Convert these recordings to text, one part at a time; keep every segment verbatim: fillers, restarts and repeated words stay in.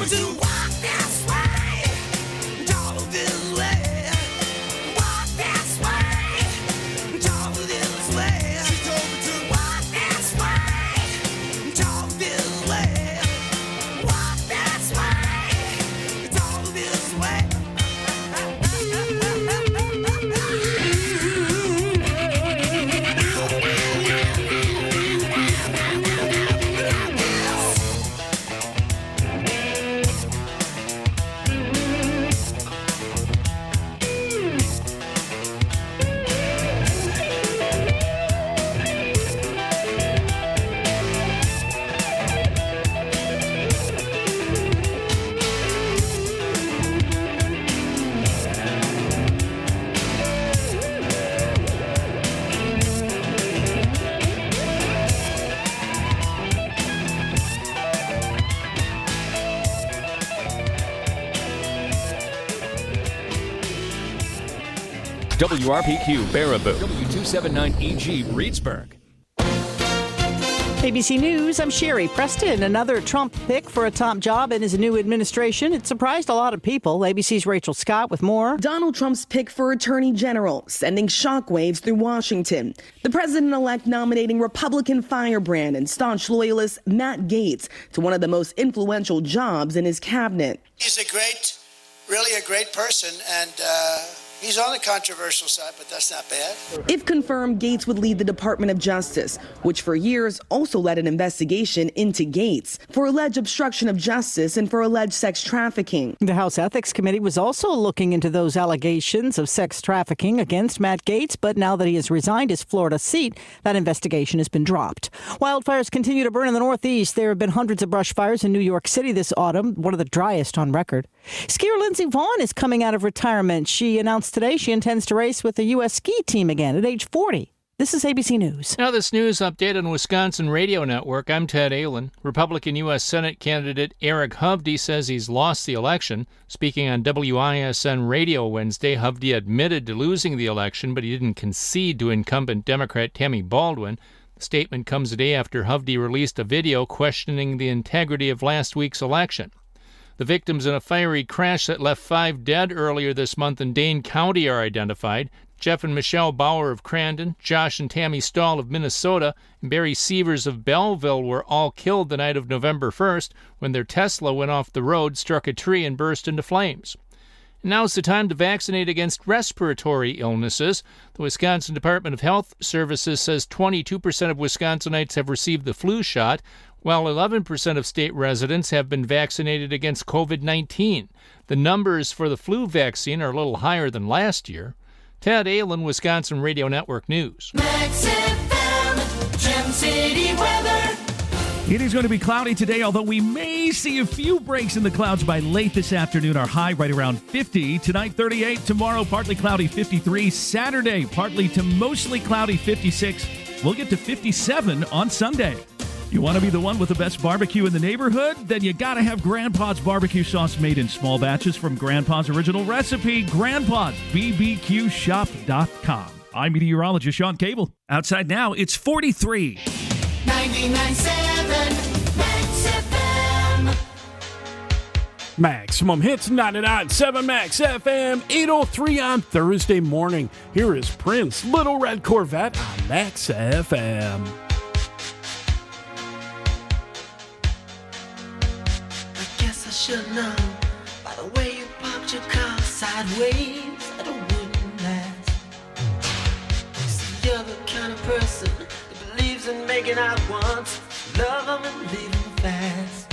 me to walk this way, talk this way, walk this way, talk this way. She told me to walk this way, talk this way, walk this way, talk this way. W R P Q Baraboo, W two seventy-nine E G Reedsburg. A B C News, I'm Sherry Preston. Another Trump pick for a top job in his new administration. It surprised a lot of people. A B C's Rachel Scott with more. Donald Trump's pick for Attorney General, sending shockwaves through Washington. The president-elect nominating Republican firebrand and staunch loyalist Matt Gaetz to one of the most influential jobs in his cabinet. He's a great, really a great person, and uh, he's on the controversial side, but that's not bad. If confirmed, Gaetz would lead the Department of Justice, which for years also led an investigation into Gaetz for alleged obstruction of justice and for alleged sex trafficking. The House Ethics Committee was also looking into those allegations of sex trafficking against Matt Gaetz, but now that he has resigned his Florida seat, that investigation has been dropped. Wildfires continue to burn in the Northeast. There have been hundreds of brush fires in New York City this autumn, one of the driest on record. Skier Lindsey Vonn is coming out of retirement. She announced today she intends to race with the U S ski team again at age forty. This is A B C News. Now this news update on Wisconsin Radio Network. I'm Ted Allen. Republican U S Senate candidate Eric Hovde says he's lost the election. Speaking on W I S N Radio Wednesday, Hovde admitted to losing the election, but he didn't concede to incumbent Democrat Tammy Baldwin. The statement comes a day after Hovde released a video questioning the integrity of last week's election. The victims in a fiery crash that left five dead earlier this month in Dane County are identified. Jeff and Michelle Bauer of Crandon, Josh and Tammy Stahl of Minnesota, and Barry Sievers of Belleville were all killed the night of November first when their Tesla went off the road, struck a tree, and burst into flames. And now's the time to vaccinate against respiratory illnesses. The Wisconsin Department of Health Services says twenty-two percent of Wisconsinites have received the flu shot, while eleven percent of state residents have been vaccinated against covid nineteen. The numbers for the flu vaccine are a little higher than last year. Ted Allen, Wisconsin Radio Network News. Max F M, Gem City weather. It is going to be cloudy today, although we may see a few breaks in the clouds by late this afternoon. Our high right around fifty. Tonight, thirty-eight. Tomorrow, partly cloudy, fifty-three. Saturday, partly to mostly cloudy, fifty-six. We'll get to fifty-seven on Sunday. You want to be the one with the best barbecue in the neighborhood? Then you got to have Grandpa's barbecue sauce made in small batches from Grandpa's original recipe, Grandpa's B B Q shop dot com. I'm meteorologist Sean Cable. Outside now, it's forty-three. ninety-nine point seven Max F M. Maximum Hits ninety-nine point seven Max F M, eight oh three on Thursday morning. Here is Prince, Little Red Corvette on Max F M. Should know by the way you parked your car sideways that it wouldn't last. See, you're the kind of person that believes in making out once, love them and leave them fast.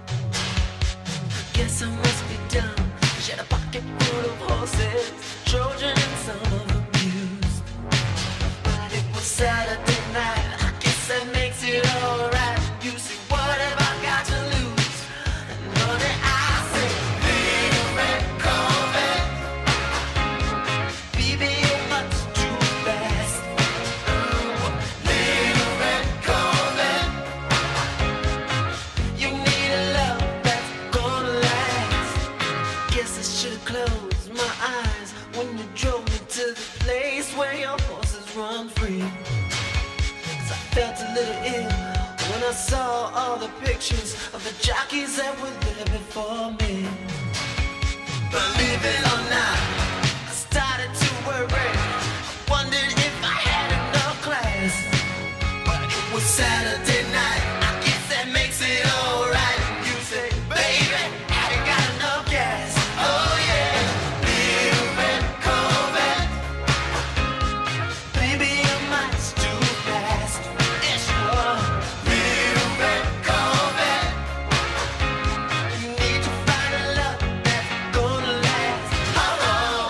I guess I must be dumb. She had a pocket full of horses, Trojan and some of them used. But it was Saturday night. I guess that makes it alright. You see, what have I got to lose? Gonna last. for me. Believe it or not, I started to worry. I wondered if I had enough class. But it was Saturday night, I guess that makes it alright. You say, baby, I ain't got enough gas. Oh yeah, little red Corvette. Baby, your mind's too fast. Yeah, sure. Little red Corvette. You need to find a love that's gonna last. Oh, oh.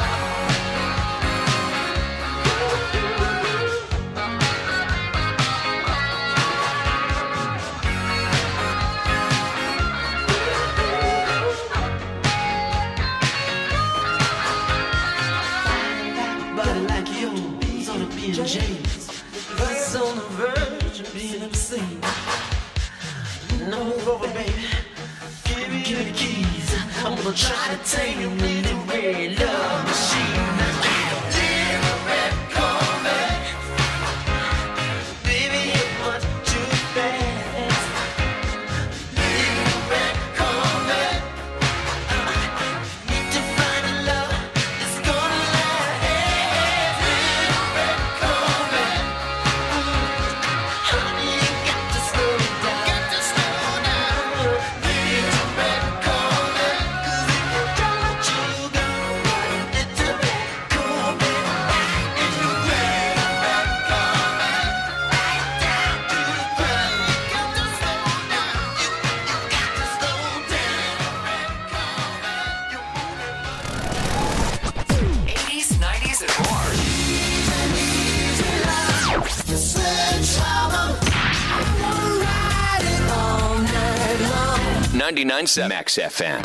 Body like yours on a B and J's. Us on the verge of being obscene. No move over, baby. Give me, give me the keys. I'm gonna try to tame you with the red love machine. Little red Corvette. Baby, you're much too fast. Little red Corvette. Need to find a love that's gonna last. Little red Corvette. Honey, you got to slow down. Got to slow down. Little red Corvette. 'Cause if you don't, you go. Little red Corvette. And you red, red Corvette. Right down to the ground. You got to slow down. You, you got to slow down. Red Corvette. You eighties, nineties, and more. ninety-nine point seven Max F M.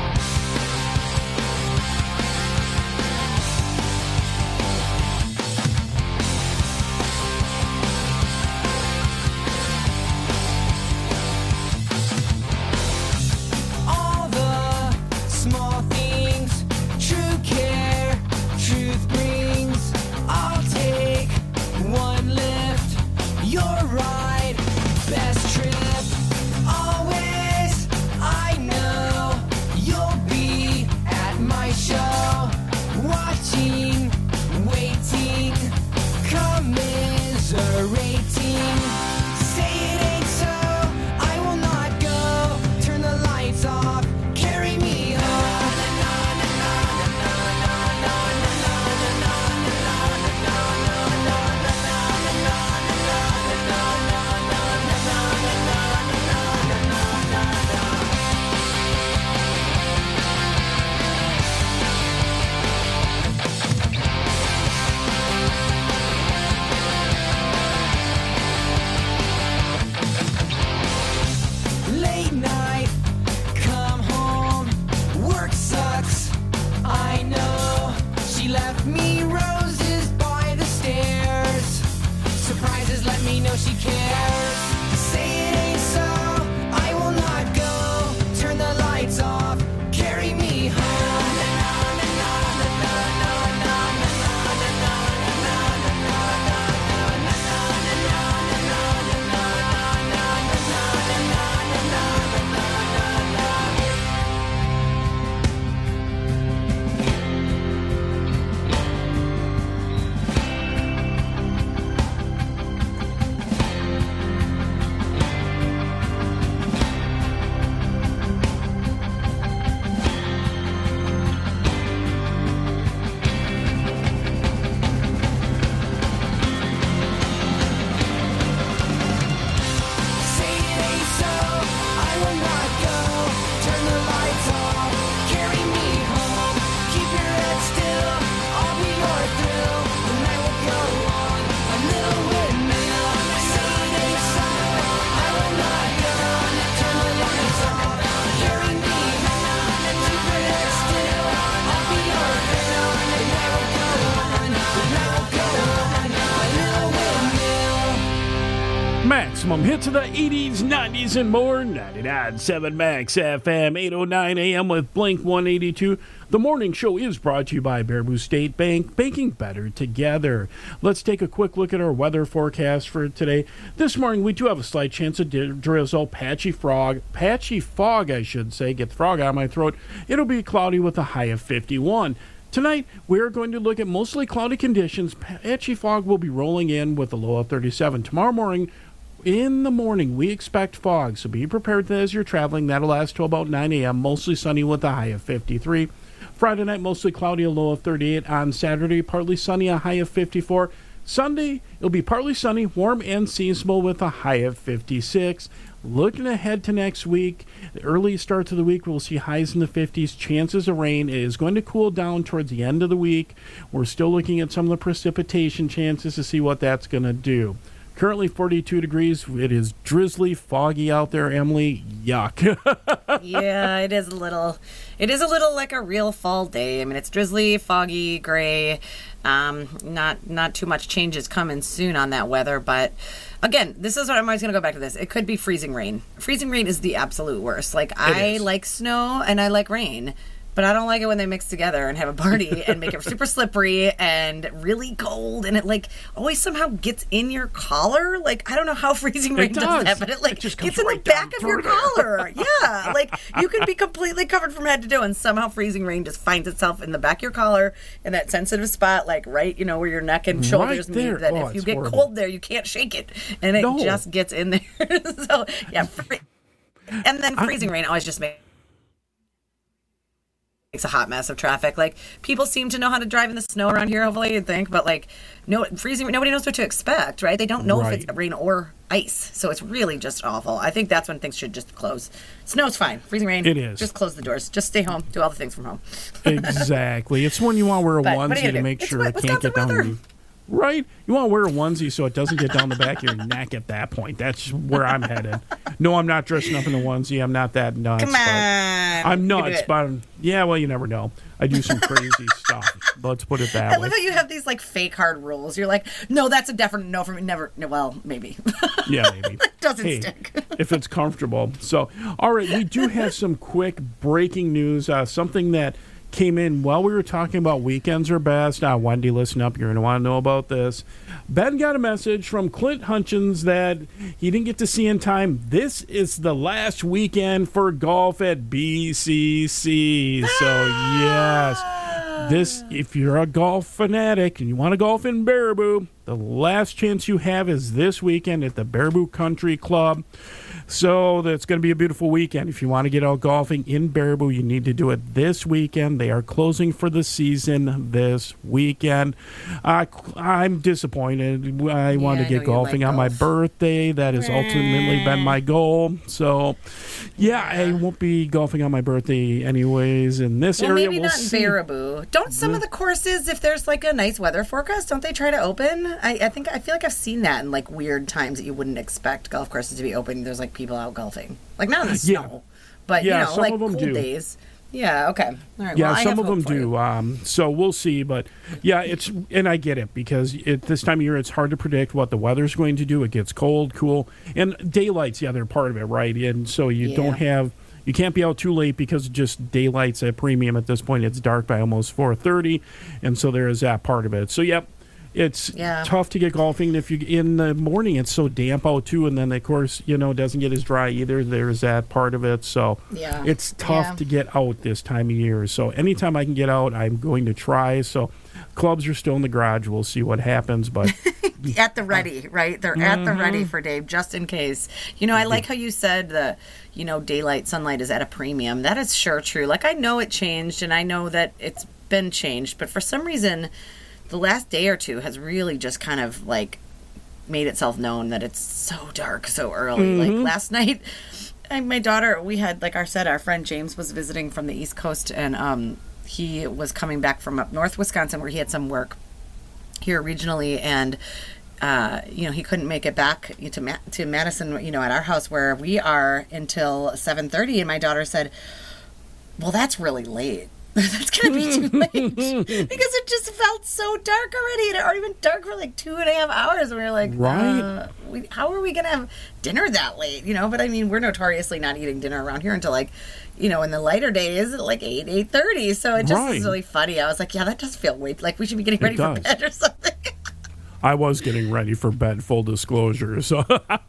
all the small things, true care, truth brings. I'll take one lift, your ride, best trip. Always, I know maximum hits of the eighties, nineties, and more. ninety-nine point seven Max F M, eight oh nine A M with Blink one eighty-two. The morning show is brought to you by Baraboo State Bank, banking better together. Let's take a quick look at our weather forecast for today. This morning, we do have a slight chance of drizzle, patchy frog, patchy fog, I should say. Get the frog out of my throat. It'll be cloudy with a high of fifty-one. Tonight, we're going to look at mostly cloudy conditions. Patchy fog will be rolling in with a low of thirty-seven. Tomorrow morning, in the morning, we expect fog, so be prepared as you're traveling. That'll last till about nine A M, mostly sunny with a high of fifty-three. Friday night, mostly cloudy, a low of thirty-eight. On Saturday, partly sunny, a high of fifty-four. Sunday, it'll be partly sunny, warm and seasonable with a high of fifty-six. Looking ahead to next week, the early starts of the week, we'll see highs in the fifties, chances of rain. It is going to cool down towards the end of the week. We're still looking at some of the precipitation chances to see what that's going to do. Currently forty-two degrees. It is drizzly, foggy out there, Emily. Yuck. Yeah, it is a little, it is a little like a real fall day. I mean, it's drizzly, foggy, gray. Um, not, not too much changes coming soon on that weather, but again, this is what I'm always going to go back to this. It could be freezing rain. Freezing rain is the absolute worst. Like, it I is. like snow and I like rain, but I don't like it when they mix together and have a party and make it super slippery and really cold, and it like always somehow gets in your collar. Like, I don't know how freezing rain does. does that, but it like it just gets in right the back of your collar. Yeah, like you can be completely covered from head to toe, and somehow freezing rain just finds itself in the back of your collar in that sensitive spot, like right, you know, where your neck and shoulders right meet. That oh, if you get horrible. cold there, you can't shake it, and it no. just gets in there. So yeah, free- and then freezing I- rain always just makes. It's a hot mess of traffic. Like, people seem to know how to drive in the snow around here, hopefully, you'd think, but like, no freezing, nobody knows what to expect, right? They don't know right. if it's rain or ice, so it's really just awful. I think that's when things should just close. Snow's fine. Freezing rain, it is. Just close the doors. Just stay home. Do all the things from home. Exactly. It's when you want to wear a but, onesie to make it's sure it can't get down the Right? You want to wear a onesie so it doesn't get down the back of your neck at that point. That's where I'm headed. No, I'm not dressing up in a onesie. I'm not that nuts. Come on. I'm nuts, but yeah, well, you never know. I do some crazy stuff. Let's put it that I way. love how you have these like fake hard rules. You're like, no, that's a definite no for me. Never. No, well, maybe. Yeah, maybe. It doesn't hey, stick. If it's comfortable. So, all right, we do have some quick breaking news. Uh, something that came in while we were talking about weekends are best. Uh, Wendy, listen up. You're going to want to know about this. Ben got a message from Clint Hutchins that he didn't get to see in time. This is the last weekend for golf at B C C. So, yes. This, if you're a golf fanatic and you want to golf in Baraboo, the last chance you have is this weekend at the Baraboo Country Club. So that's going to be a beautiful weekend. If you want to get out golfing in Baraboo, you need to do it this weekend. They are closing for the season this weekend. Uh, I'm disappointed. I yeah, want to get golfing like on golf. my birthday. That has ultimately been my goal. So, yeah, yeah, I won't be golfing on my birthday anyways in this well, area. Maybe we'll not see. in Baraboo. Don't some of the courses, if there's like a nice weather forecast, don't they try to open? I, I think I feel like I've seen that in like weird times that you wouldn't expect golf courses to be open. There's like people out golfing, like not in the snow, yeah. but yeah, you know, some like of them cool do. days. Yeah, okay. All right. Yeah, well, some of them do. Um, so we'll see. But yeah, it's and I get it because at this time of year it's hard to predict what the weather's going to do. It gets cold, cool, and daylight's the other part of it, right? And so you yeah. don't have. You can't be out too late because just daylight's at premium at this point. It's dark by almost four thirty, and so there is that part of it. So, yep, it's yeah. tough to get golfing. If you in the morning, it's so damp out, too, and then, of course, you know, it doesn't get as dry either. There's that part of it. So, yeah. it's tough yeah. to get out this time of year. So, anytime I can get out, I'm going to try. So, clubs are still in the garage. We'll see what happens, but... At the ready, right? They're mm-hmm. at the ready for Dave, just in case. You know, I like how you said the, you know, daylight sunlight is at a premium. That is sure true. Like, I know it changed, and I know that it's been changed, but for some reason, the last day or two has really just kind of, like, made itself known that it's so dark so early. Mm-hmm. Like, last night, I, my daughter, we had, like I said, our friend James was visiting from the East Coast, and um, he was coming back from up north Wisconsin where he had some work here regionally, and uh, you know, he couldn't make it back to Ma- to Madison, you know, at our house where we are until seven thirty, and my daughter said, well, that's really late. that's going to be too late because it just felt so dark already. It had already been dark for like two and a half hours. And we were like, right. Uh, we, how are we going to have dinner that late? You know, but I mean, we're notoriously not eating dinner around here until like, you know, in the lighter days, like eight, eight thirty. So it just right. is really funny. I was like, yeah, that does feel way like we should be getting ready for bed or something. I was getting ready for bed, full disclosure. So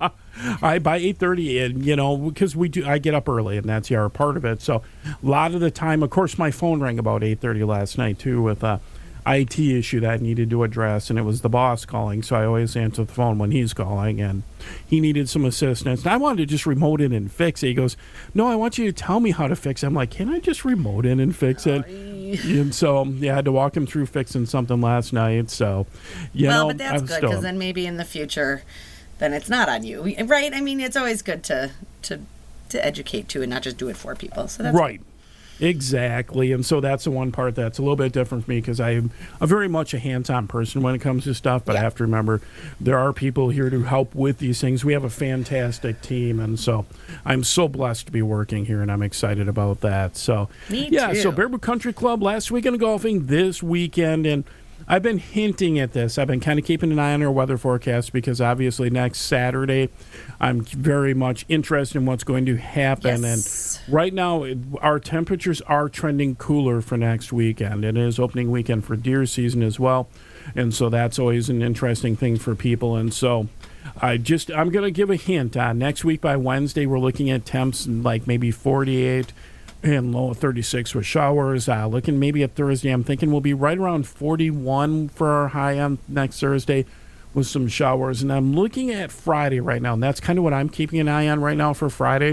I by eight thirty, and you know, because we do, I get up early, and that's the other part of it. So a lot of the time, of course, my phone rang about eight thirty last night too with a I T issue that I needed to address, and it was the boss calling. So I always answer the phone when he's calling, and he needed some assistance. And I wanted to just remote in and fix it. He goes, "No, I want you to tell me how to fix it." I'm like, "Can I just remote in and fix it?" And so yeah, I had to walk him through fixing something last night. So, you well, know, but that's I'm good still, because then maybe in the future, then it's not on you, right? I mean, it's always good to to to educate too, and not just do it for people. So that's right. Good. Exactly. And so that's the one part that's a little bit different for me because I'm a very much a hands-on person when it comes to stuff. But yeah. I have to remember there are people here to help with these things. We have a fantastic team. And so I'm so blessed to be working here, and I'm excited about that. So, me yeah, too. So Bearboot Country Club last weekend of golfing, this weekend. And I've been hinting at this. I've been kind of keeping an eye on our weather forecast because obviously next Saturday I'm very much interested in what's going to happen. Yes. And right now our temperatures are trending cooler for next weekend. It is opening weekend for deer season as well. And so that's always an interesting thing for people. And so I just I'm going to give a hint on next week by Wednesday we're looking at temps like maybe forty-eight and low of thirty-six with showers. Uh, looking maybe at Thursday, I'm thinking we'll be right around forty-one for our high on next Thursday with some showers. And I'm looking at Friday right now, and that's kind of what I'm keeping an eye on right now for Friday.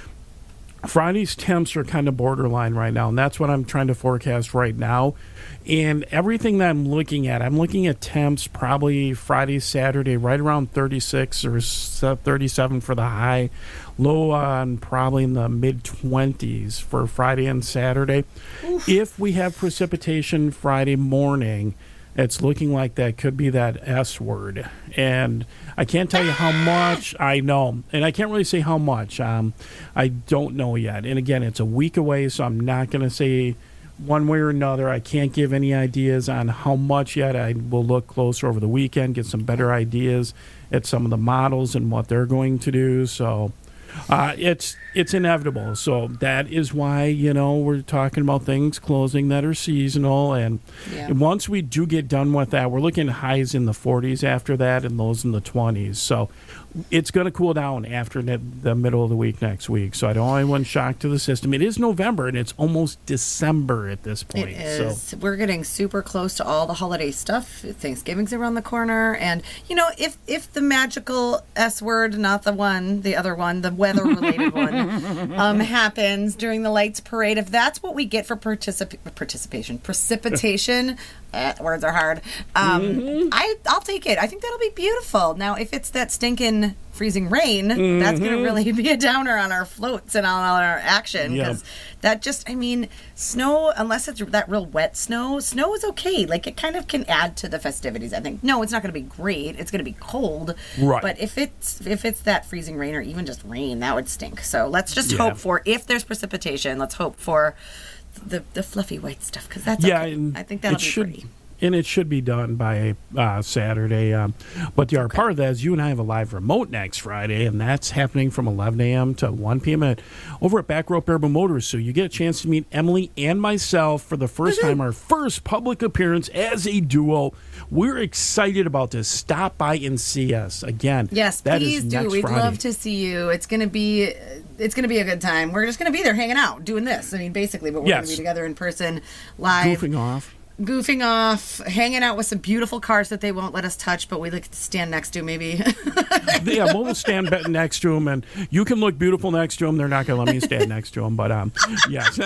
Friday's temps are kind of borderline right now, and that's what I'm trying to forecast right now. And everything that I'm looking at, I'm looking at temps probably Friday, Saturday, right around thirty-six or thirty-seven for the high. Low on probably in the mid-twenties for Friday and Saturday. Oof. If we have precipitation Friday morning, it's looking like that could be that S word. And I can't tell you how much. I know. And I can't really say how much. Um, I don't know yet. And again, it's a week away, so I'm not going to say one way or another. I can't give any ideas on how much yet. I will look closer over the weekend, get some better ideas at some of the models and what they're going to do. So uh, it's it's inevitable. So that is why, you know, we're talking about things closing that are seasonal. And yeah. once we do get done with that, we're looking at highs in the forties after that and lows in the twenties. So it's going to cool down after the, the middle of the week next week. So I don't want anyone shocked to the system. It is November, and it's almost December at this point. It is. So we're getting super close to all the holiday stuff. Thanksgiving's around the corner. And, you know, if, if the magical S word, not the one, the other one, the weather-related one, um, happens during the lights parade, if that's what we get for particip- participation, precipitation, uh, words are hard, um, mm-hmm. I, I'll take it. I think that'll be beautiful. Now, if it's that stinking freezing rain, mm-hmm. that's going to really be a downer on our floats and on our action because yep. that just, I mean, snow, unless it's that real wet snow, snow is okay. Like, it kind of can add to the festivities, I think. No, it's not going to be great. It's going to be cold. Right. But if it's if it's that freezing rain or even just rain, that would stink. So let's just yeah. hope for, if there's precipitation, let's hope for the the fluffy white stuff because that's yeah, okay. and I think that'll it be should, pretty. And it should be done by uh, Saturday. Um, but the other okay. part of that is you and I have a live remote next Friday, and that's happening from eleven a.m. to one p.m. At, over at Back Rope Bearboot Motors. So you get a chance to meet Emily and myself for the first time, our first public appearance as a duo. We're excited about this. Stop by and see us. Again, yes, that please is do. next We'd Friday. love to see you. It's going to be... It's going to be a good time. We're just going to be there hanging out, doing this. I mean, basically, but we're yes. going to be together in person, live. Goofing off. Goofing off, hanging out with some beautiful cars that they won't let us touch, but we like to stand next to, maybe. Yeah, we'll stand next to them, and you can look beautiful next to them. They're not going to let me stand next to them, but um, yes.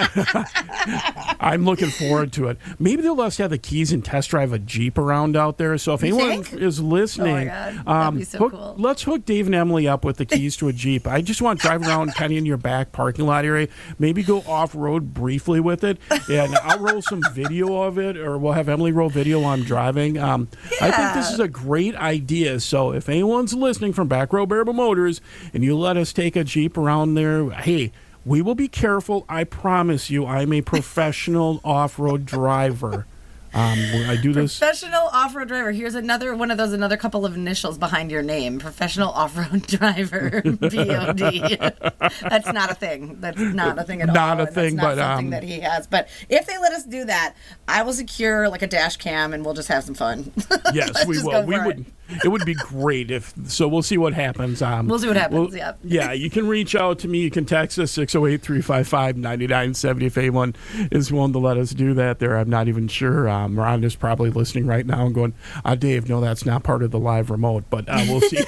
I'm looking forward to it. Maybe they'll let us have the keys and test drive a Jeep around out there. So if you anyone think? is listening, oh my God. That'd um, be so hook, cool. let's hook Dave and Emily up with the keys to a Jeep. I just want to drive around kind of in your back parking lot area, maybe go off-road briefly with it, and I'll roll some video of it, or we'll have Emily roll video while I'm driving. Um, yeah. I think this is a great idea. So if anyone's listening from Back Row Bearboot Motors and you let us take a Jeep around there, hey, We will be careful. I promise you, I'm a professional off-road driver. Um, I do this. Professional off-road driver. Here's another one of those, another couple of initials behind your name. Professional off-road driver, P O D. That's not a thing. That's not a thing at not all. Not a thing, That's not but something um, that he has. But if they let us do that, I will secure like a dash cam and we'll just have some fun. Yes, we will. We would. It. it would be great if. So we'll see what happens. Um, we'll see what happens. We'll, yeah. Yeah. You can reach out to me. You can text us six oh eight, three five five, nine nine seven zero if anyone is willing to let us do that. There, I'm not even sure. Um, Rhonda's probably listening right now and going, uh, Dave, no, that's not part of the live remote, but uh, we'll see.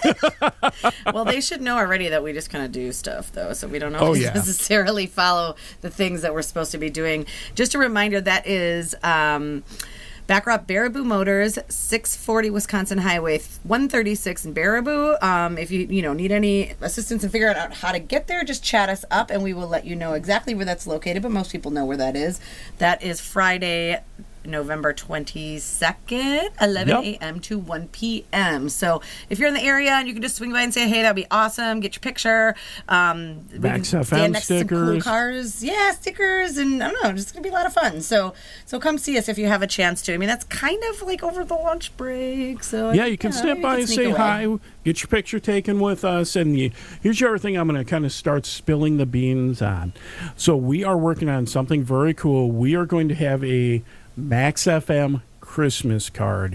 Well, they should know already that we just kind of do stuff, though, so we don't oh, always yeah. necessarily follow the things that we're supposed to be doing. Just a reminder, that is um, Backrop Baraboo Motors, six forty Wisconsin Highway one thirty-six in Baraboo. Um, if you you know need any assistance in figuring out how to get there, just chat us up and we will let you know exactly where that's located, but most people know where that is. That is Friday, November twenty-second, eleven a.m. to one p.m. So if you're in the area and you can just swing by and say, hey, that'd be awesome, get your picture. Um, Max we can F M stand next stickers. to some cool cars. Yeah, stickers, and I don't know, it's going to be a lot of fun. So so come see us if you have a chance to. I mean, that's kind of like over the lunch break. So yeah, you can you know, step by and say away. Hi, get your picture taken with us. And you, here's your other thing I'm going to kind of start spilling the beans on. So we are working on something very cool. We are going to have a Max F M Christmas card,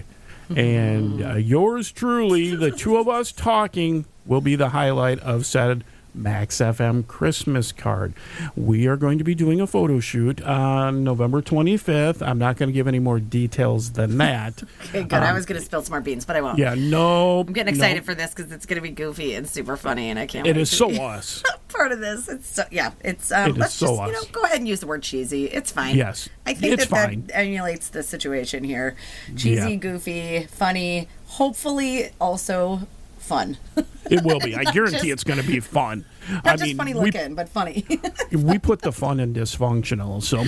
and uh, yours truly, the two of us talking, will be the highlight of said Max F M Christmas card. We are going to be doing a photo shoot on November twenty-fifth. I'm not going to give any more details than that. Okay, good. Um, I was going to spill some more beans, but I won't. Yeah, no. I'm getting excited no. for this because it's going to be goofy and super funny, and I can't It wait is to so be us. part of this. It's so, yeah, it's um, it let's is so just us. you know go ahead and use the word cheesy. It's fine. Yes, I think it's that fine. that emulates the situation here. Cheesy, Yeah. goofy, funny. Hopefully, also fun. It will be. I guarantee just, it's going to be fun. Not I just mean, funny we, looking, but funny. we put the fun in dysfunctional. So,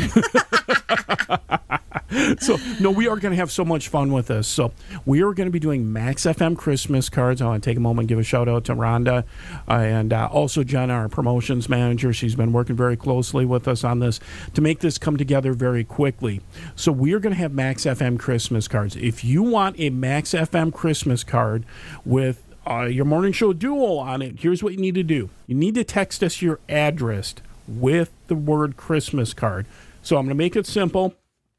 so no, we are going to have so much fun with this. So we are going to be doing Max F M Christmas cards. I want to take a moment and give a shout out to Rhonda uh, and uh, also Jenna, our promotions manager. She's been working very closely with us on this to make this come together very quickly. So we are going to have Max F M Christmas cards. If you want a Max F M Christmas card with Uh, your morning show duo on it, here's what you need to do. You need to text us your address with the word Christmas card. So I'm going to make it simple.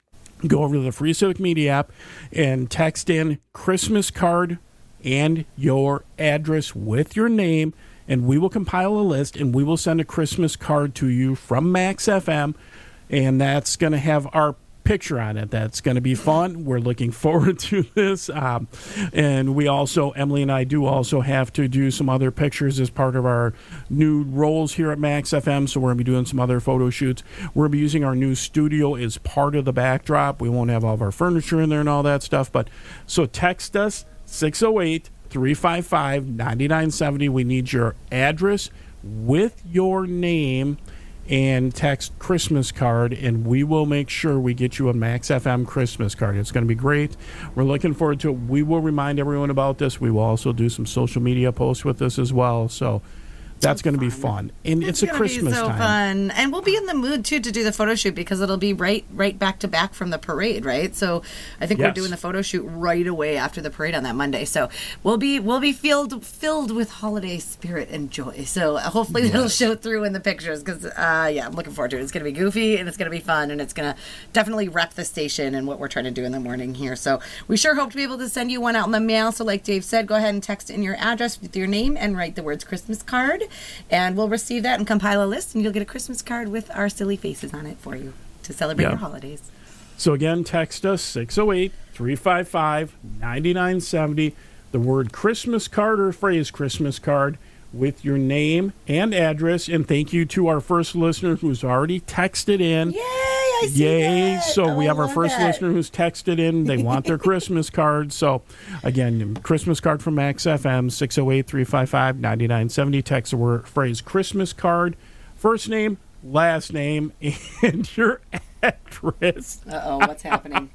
Go over to the Free Civic Media app and text in Christmas card and your address with your name, and we will compile a list and we will send a Christmas card to you from Max F M, and that's going to have our picture on it. That's going to be fun. We're looking forward to this. Um, and we also, Emily and I do also have to do some other pictures as part of our new roles here at Max F M. So we're going to be doing some other photo shoots. We're going to be using our new studio as part of the backdrop. We won't have all of our furniture in there and all that stuff. But so text us six oh eight, three five five, nine nine seven oh. We need your address with your name and text Christmas card, and we will make sure we get you a Max F M Christmas card. It's going to be great. We're looking forward to it. We will remind everyone about this. We will also do some social media posts with this as well. So that's going to be fun. And it's, it's a Christmas be so time. Fun. And we'll be in the mood, too, to do the photo shoot because it'll be right right back to back from the parade, right? So I think yes. we're doing the photo shoot right away after the parade on that Monday. So we'll be we'll be filled filled with holiday spirit and joy. So hopefully yes. that'll show through in the pictures because, uh, yeah, I'm looking forward to it. It's going to be goofy and it's going to be fun and it's going to definitely rep the station and what we're trying to do in the morning here. So we sure hope to be able to send you one out in the mail. So like Dave said, go ahead and text in your address with your name and write the words Christmas card. And we'll receive that and compile a list, and you'll get a Christmas card with our silly faces on it for you to celebrate yeah. your holidays. So again, text us six oh eight, three five five, nine nine seven oh, the word Christmas card or phrase Christmas card with your name and address. And thank you to our first listener who's already texted in. Yay! I see Yay! that. So oh, we have I our first that. listener who's texted in. They want their Christmas card. So again, Christmas card from Max F M, six oh eight, three five five, nine nine seven oh. Text the word phrase Christmas card, first name, last name, and your address. Uh-oh, what's happening?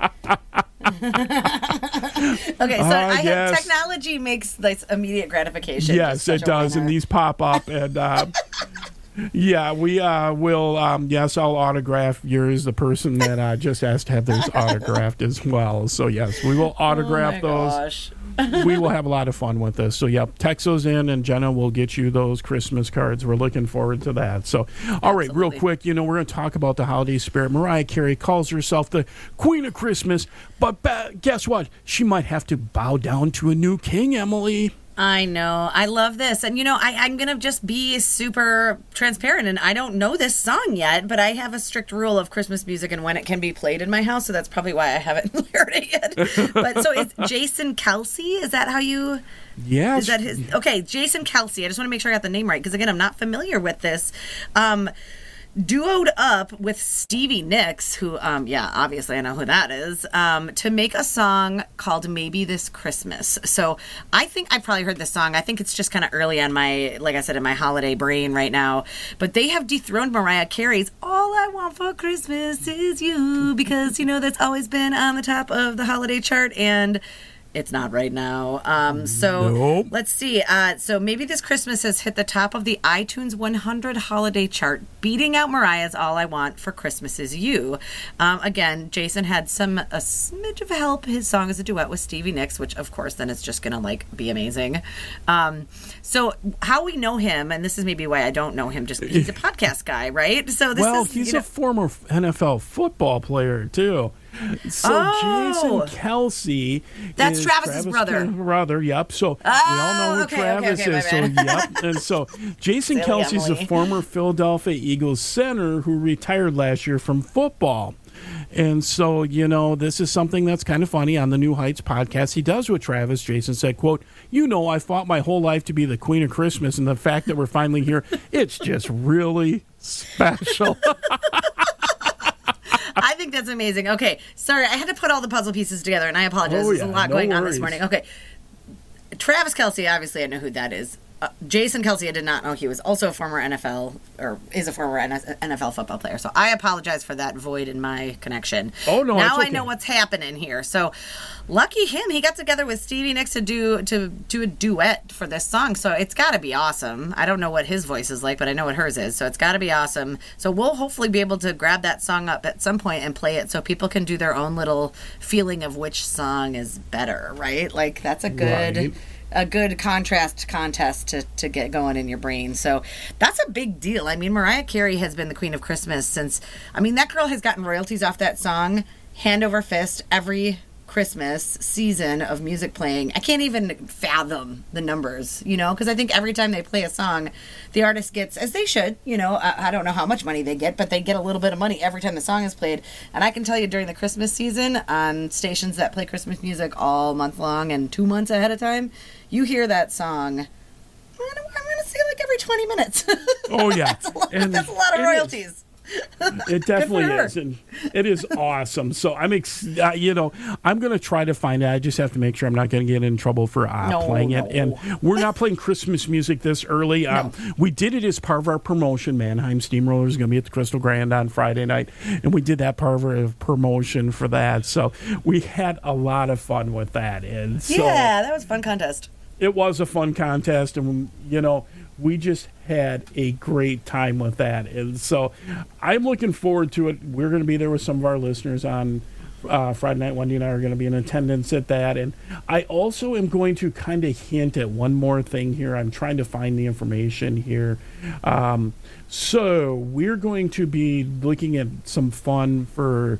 Okay, so uh, I yes. have, technology makes this immediate gratification. Yes, it does, and these pop up, and uh, Yeah, we uh, will. Um, yes, I'll autograph yours. The person that uh, just asked to have theirs autographed as well. So yes, we will autograph oh my those. Gosh. We will have a lot of fun with this. So, yeah, text those in, and Jenna will get you those Christmas cards. We're looking forward to that. So, all right, real quick, you know, we're going to talk about the holiday spirit. Mariah Carey calls herself the Queen of Christmas, but ba- guess what? She might have to bow down to a new king, Emily. I know. I love this. And, you know, I, I'm going to just be super transparent. And I don't know this song yet, but I have a strict rule of Christmas music and when it can be played in my house. So that's probably why I haven't heard it yet. But so it's Jason Kelce. Is that how you... Yes. Is that his... Okay, Jason Kelce. I just want to make sure I got the name right. Because, again, I'm not familiar with this. Um... duoed up with Stevie Nicks, who, um, yeah, obviously I know who that is, um, to make a song called Maybe This Christmas. So I think I probably heard this song. I think it's just kind of early on my, like I said, in my holiday brain right now. But they have dethroned Mariah Carey's All I Want for Christmas Is You, because, you know, that's always been on the top of the holiday chart, and it's not right now. Um, so nope. Let's see. Uh, so maybe this Christmas has hit the top of the iTunes one hundred holiday chart, beating out Mariah's All I Want for Christmas Is You. Um, again, Jason had some a smidge of help. His song is a duet with Stevie Nicks, which of course then it's just gonna like be amazing. Um, so how we know him, and this is maybe why I don't know him, just he's a podcast guy, right? So this well, is, he's you know, a former N F L football player too. So oh, Jason Kelce, that's is Travis's Travis brother. Brother, yep. So oh, we all know who okay, Travis okay, okay, is. So yep. And so Jason Silly Kelce's Emily. a former Philadelphia Eagles center who retired last year from football. And so, you know, this is something that's kind of funny on the New Heights podcast he does with Travis. Jason said, quote, you know, I fought my whole life to be the Queen of Christmas, and the fact that we're finally here, it's just really special. I think that's amazing. Okay, sorry, I had to put all the puzzle pieces together, and I apologize. Oh, There's yeah, a lot no going on worries. this morning. Okay, Travis Kelce, obviously I know who that is. Uh, Jason Kelce, I did not know he was also a former N F L, or is a former N F L football player. So I apologize for that void in my connection. Oh, no, now it's okay. I know what's happening here. So lucky him, he got together with Stevie Nicks to do to do a duet for this song. So it's got to be awesome. I don't know what his voice is like, but I know what hers is. So it's got to be awesome. So we'll hopefully be able to grab that song up at some point and play it so people can do their own little feeling of which song is better, right? Like that's a good... Right. a good contrast contest to, to get going in your brain. So that's a big deal. I mean, Mariah Carey has been the Queen of Christmas since, I mean, that girl has gotten royalties off that song hand over fist every Christmas season of music playing. I can't even fathom the numbers, you know, because I think every time they play a song, the artist gets, as they should, you know, I, I don't know how much money they get, but they get a little bit of money every time the song is played. And I can tell you during the Christmas season on stations that play Christmas music all month long and two months ahead of time, you hear that song, I'm going to say like every twenty minutes. Oh, yeah. that's, a lot, And that's a lot of it royalties. Is. It definitely her. is, and it is awesome. So I'm, ex- uh, you know, I'm going to try to find out. I just have to make sure I'm not going to get in trouble for uh, No, playing no. it. And we're not playing Christmas music this early. Um, No. We did it as part of our promotion. Mannheim Steamroller is going to be at the Crystal Grand on Friday night, and we did that part of our promotion for that. So we had a lot of fun with that. And so Yeah, that was a fun contest. it was a fun contest, and you know, we just had a great time with that. And so I'm looking forward to it. We're going to be there with some of our listeners on uh, Friday night. Wendy and I are going to be in attendance at that. And I also am going to kind of hint at one more thing here. I'm trying to find the information here. Um, so we're going to be looking at some fun for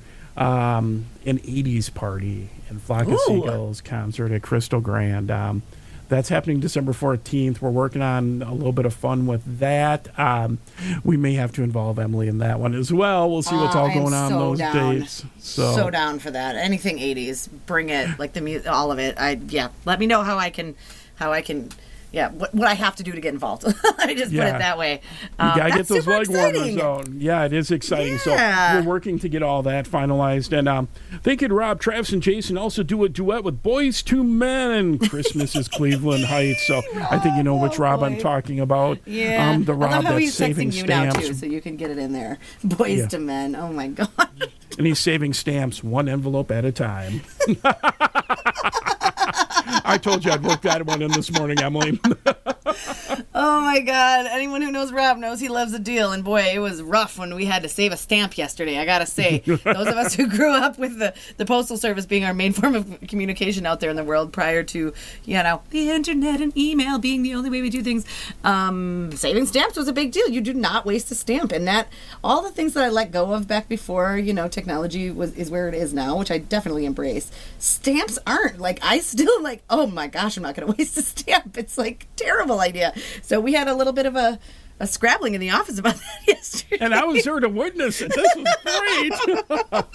um, an eighties party and Flock of Ooh. Seagulls concert at Crystal Grand. Um, That's happening December fourteenth. We're working on a little bit of fun with that. Um, we may have to involve Emily in that one as well. We'll see what's Oh, all I am going on so those down. dates. So, So down for that. Anything eighties, bring it. Like the mu- all of it. I yeah. Let me know how I can, how I can. Yeah, what, what I have to do to get involved. Let me just put Yeah. it that way. you Um, gotta get that's those super leg warmers exciting. out. Yeah, it is exciting. Yeah. So we're working to get all that finalized. And um, thank you to Rob, Travis, and Jason. Also do a duet with Boys to Men and Christmas is Cleveland Heights. So I think you know which oh Rob boy. I'm talking about. Yeah, Um, the I Rob love how that's he's saving texting you now stamps. too, so you can get it in there. Boys Yeah. to Men. Oh my god. And he's saving stamps one envelope at a time. I told you I'd work that one in this morning, Emily. Oh my God. Anyone who knows Rob knows he loves a deal. And boy, it was rough when we had to save a stamp yesterday, I gotta say. Those of us who grew up with the, the Postal Service being our main form of communication out there in the world prior to, you know, the internet and email being the only way we do things, um, saving stamps was a big deal. You do not waste a stamp. And that, all the things that I let go of back before, you know, technology was is where it is now, which I definitely embrace. Stamps aren't. Like, I still like, oh my gosh, I'm not going to waste a stamp. It's like a terrible idea. So we had a little bit of a, a scrabbling in the office about that yesterday. And I was there to witness it. This was great.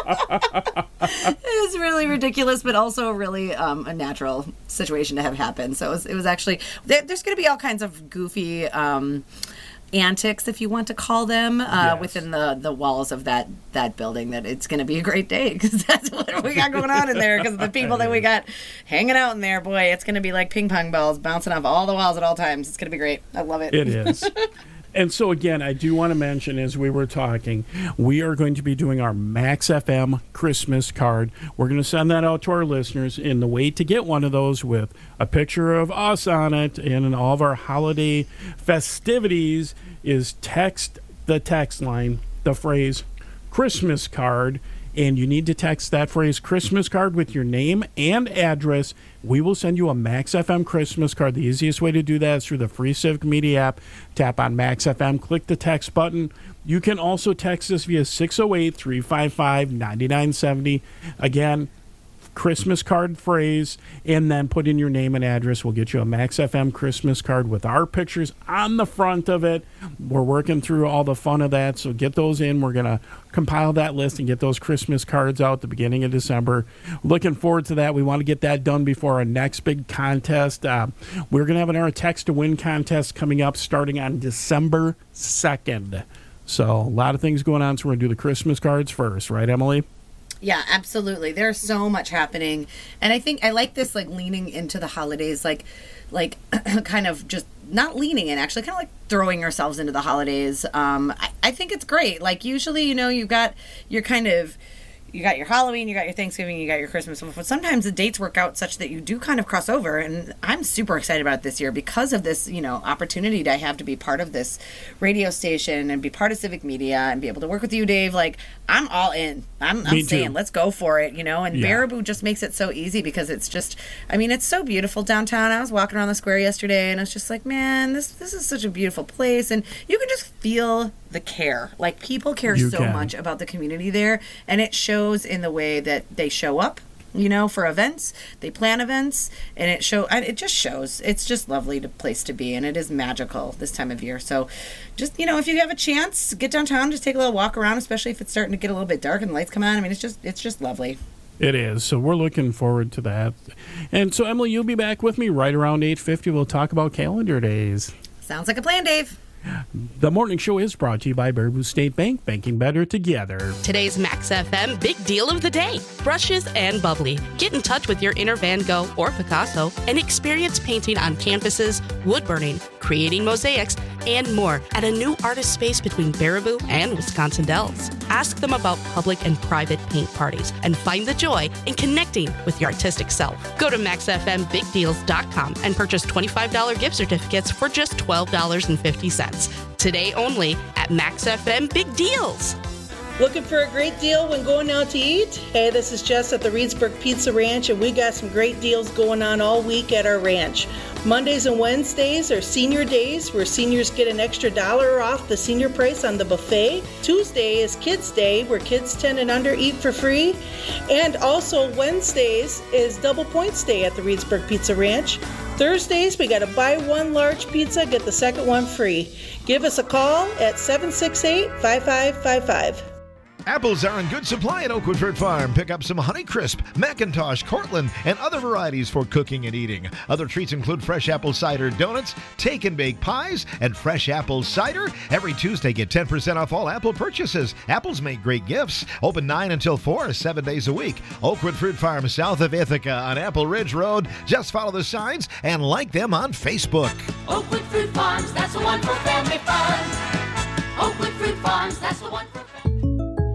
It was really ridiculous, but also really um, a natural situation to have happen. So it was, it was actually, there, there's going to be all kinds of goofy um, antics, if you want to call them, uh, yes. within the, the walls of that, that building. That it's going to be a great day because that's what we got going on in there. Because of the people that we got hanging out in there, boy, it's going to be like ping pong balls bouncing off all the walls at all times. It's going to be great. I love it. It is. And so, again, I do want to mention, as we were talking, we are going to be doing our Max F M Christmas card. We're going to send that out to our listeners. And the way to get one of those with a picture of us on it and in all of our holiday festivities is text the text line, the phrase Christmas card. And you need to text that phrase Christmas card with your name and address. We will send you a Max F M Christmas card. The easiest way to do that is through the free Civic Media app. Tap on Max F M, click the text button. You can also text us via six oh eight, three five five, nine nine seven oh. Again, Christmas card phrase, and then put in your name and address. We'll get you a Max F M Christmas card with our pictures on the front of it. We're working through all the fun of that, so get those in. We're going to compile that list and get those Christmas cards out the beginning of December. Looking forward to that. We want to get that done before our next big contest. Uh, we're going to have an our Text to Win contest coming up starting on December second. So a lot of things going on, so we're going to do the Christmas cards first, right, Emily? Yeah, absolutely. There's so much happening. And I think I like this, like, leaning into the holidays, like, like kind of just not leaning in, actually, kind of like throwing ourselves into the holidays. Um, I, I think it's great. Like, usually, you know, you've got your kind of, you got your Halloween, you got your Thanksgiving, you got your Christmas. But sometimes the dates work out such that you do kind of cross over. And I'm super excited about it this year because of this, you know, opportunity that I have to be part of this radio station and be part of Civic Media and be able to work with you, Dave. Like, I'm all in. I'm, I'm saying, let's go for it, you know. And yeah. Baraboo just makes it so easy because it's just, I mean, it's so beautiful downtown. I was walking around the square yesterday and I was just like, man, this this is such a beautiful place. And you can just feel the care. Like, people care you so can. much about the community there, and it shows in the way that they show up, you know, for events. They plan events, and it show it just shows. It's just lovely to place to be, and it is magical this time of year. So just, you know, if you have a chance, get downtown, just take a little walk around, especially if it's starting to get a little bit dark and the lights come on. I mean, it's just it's just lovely. It is. So we're looking forward to that. And so, Emily, you'll be back with me right around eight fifty. We'll talk about calendar days. Sounds like a plan, Dave. The morning show is brought to you by Baraboo State Bank, banking better together. Today's Max F M big deal of the day, brushes and bubbly. Get in touch with your inner Van Gogh or Picasso and experience painting on canvases, wood burning, creating mosaics, and more at a new artist space between Baraboo and Wisconsin Dells. Ask them about public and private paint parties and find the joy in connecting with your artistic self. Go to max f m big deals dot com and purchase twenty-five dollars gift certificates for just twelve dollars and fifty cents. Today only at Max F M Big Deals. Looking for a great deal when going out to eat? Hey, this is Jess at the Reedsburg Pizza Ranch, and we got some great deals going on all week at our ranch. Mondays and Wednesdays are senior days, where seniors get an extra dollar off the senior price on the buffet. Tuesday is Kids Day, where kids ten and under eat for free. And also Wednesdays is Double Points Day at the Reedsburg Pizza Ranch. Thursdays, we got to buy one large pizza, get the second one free. Give us a call at seven six eight, five five five five. Apples are in good supply at Oakwood Fruit Farm. Pick up some Honeycrisp, McIntosh, Cortland, and other varieties for cooking and eating. Other treats include fresh apple cider donuts, take and bake pies, and fresh apple cider. Every Tuesday, get ten percent off all apple purchases. Apples make great gifts. Open nine until four, seven days a week. Oakwood Fruit Farm, south of Ithaca on Apple Ridge Road. Just follow the signs and like them on Facebook. Oakwood Fruit Farms, that's the one for family fun. Oakwood Fruit Farms, that's the one for family. We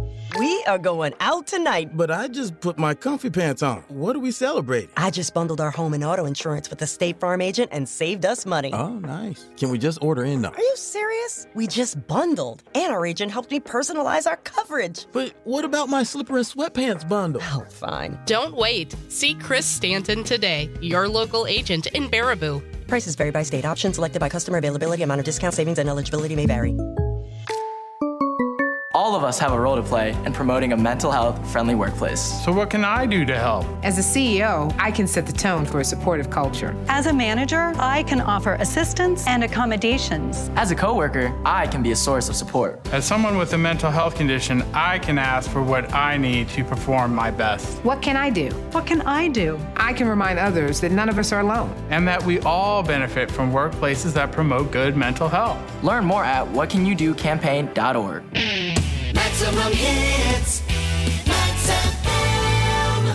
We are going out tonight. But I just put my comfy pants on. What are we celebrating? I just bundled our home and auto insurance with the State Farm agent and saved us money. Oh, nice. Can we just order in now? Are you serious? We just bundled. And our agent helped me personalize our coverage. But what about my slipper and sweatpants bundle? Oh, fine. Don't wait. See Chris Stanton today, your local agent in Baraboo. Prices vary by state. Options selected by customer. Availability, amount of discount, savings, and eligibility may vary. All of us have a role to play in promoting a mental health friendly workplace. So what can I do to help? As a C E O, I can set the tone for a supportive culture. As a manager, I can offer assistance and accommodations. As a coworker, I can be a source of support. As someone with a mental health condition, I can ask for what I need to perform my best. What can I do? What can I do? I can remind others that none of us are alone. And that we all benefit from workplaces that promote good mental health. Learn more at what can you do campaign dot org. Maximum hits, Max F M.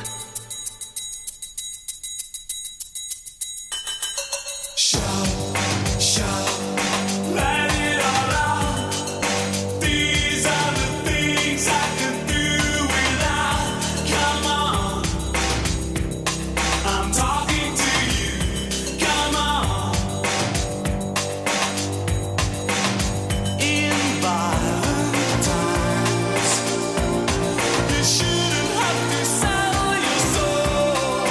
Shout, shout, let it all out. These are the things I can do without. Come on, I'm talking to you. Come on, in violent times, you shouldn't have to sell your soul.